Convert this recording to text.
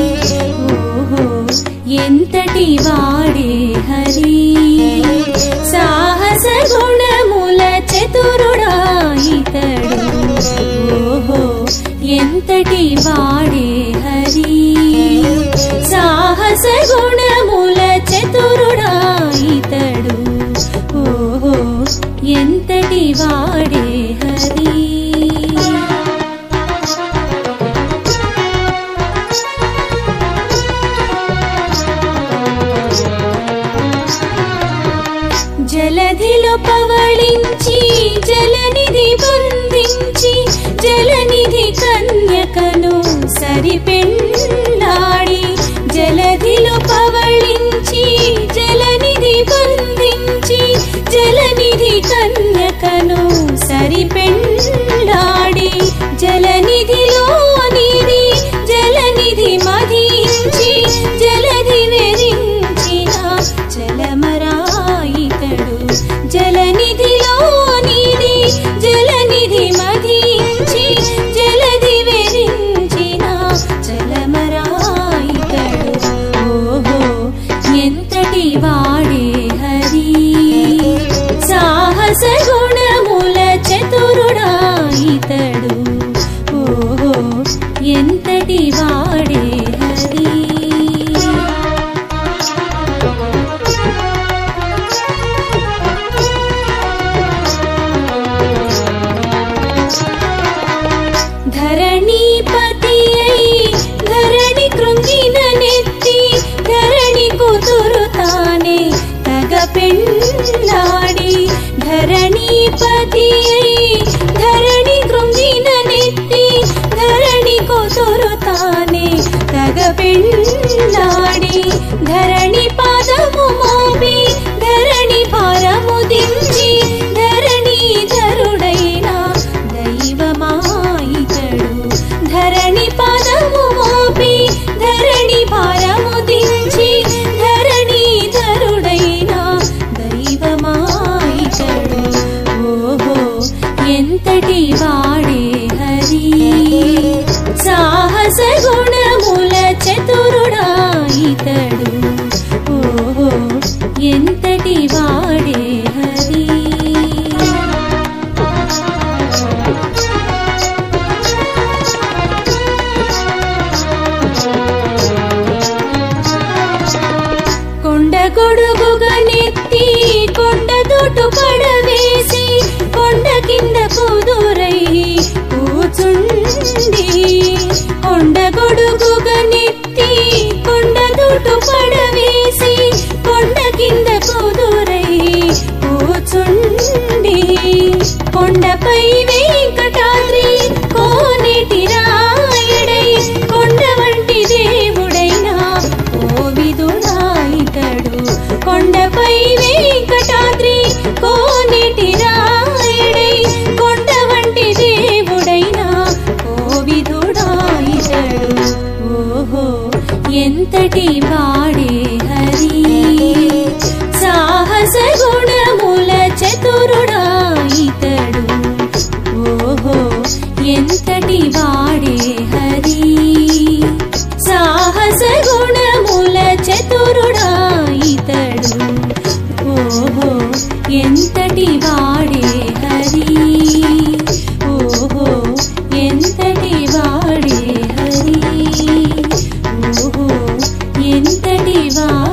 ఓహో ఎంతటి వాడే హరి సాహస గుణముల చతురుడా ఇతడు ఓహో ఎంతటి వాడే హరి సాహస గుణముల చతురుడా ఇతడు ఓహో ఎంతటి వాడే హరి జలధిలో పవళించి జలనిధి బంధించి జలనిధి కన్యకను సరిపెళ్ళాడి జలధిలో పవళించి జలనిధి బంధించి జలనిధి కన్యకను సరిపెళ్ళాడి జలనిధిలో నిధి జలనిధి మధించి జలధి వెరించిన జలమరాయితడు జలనిధిలో నిధి జలనిధి మధించి జలధి వెరించిన జలమరాయితడు ఓహో ఎంతటి వాడే హరి సాహస గుణముల చతురుడా ఇతడు ఓహో ఎంతటి వాడే హరి ధరణీపతి అయి ధరణి కృంగిన నెత్తి ధరణి కూతురు తానే తగ పెళ్ళాడి ధరణీపతి అయి ధరణి కృంగిన నెత్తి ధరణి కూతురు తానే తగ పెళ్ళాడి ధరణి పాదము మోపి ధరణి భారము దించి ధరణి ధరుడైన దైవమాయితడు ధరణి పాదము మోపి ధరణి భారము దించి ధరణి ధరుడైన దైవమాయితడు ఓహో ఎంతటి వాడే హరి సాహస గుణముల చతురుడా ఇతడు ఓహో ఎంతటి వాడే హరి కొండ గొడుగుగా నెత్తి కొండ దూటు పడవేసి కొండ కింద కుదురై కూచుండి కొండ గొడుగుగా నెత్తి కొండ దూటు పడవేసి కొండ కింద కుదురై కూచుండి కొండపై వెంకటాద్రి కోనేటి రాయడై కొండ వంటి దేవుడైనా కోవిదుడా ఇతడు కొండపై వెంకటాద్రి కోనేటి రాయడై కొండ వంటి దేవుడైనా కోవిదుడా ఇతడు ఓహో ఎంతటి వాడే హరి సాహస గుణముల చతురుడా ఇతడు ఓహో ఎంతటి వాడే హరి సాహస గుణముల చతురుడా ఇతడు ఓహో ఎంతటి వాడే హరి ఓహో ఎంతటి వాడే హరి ఓహో ఎంతటి వాడే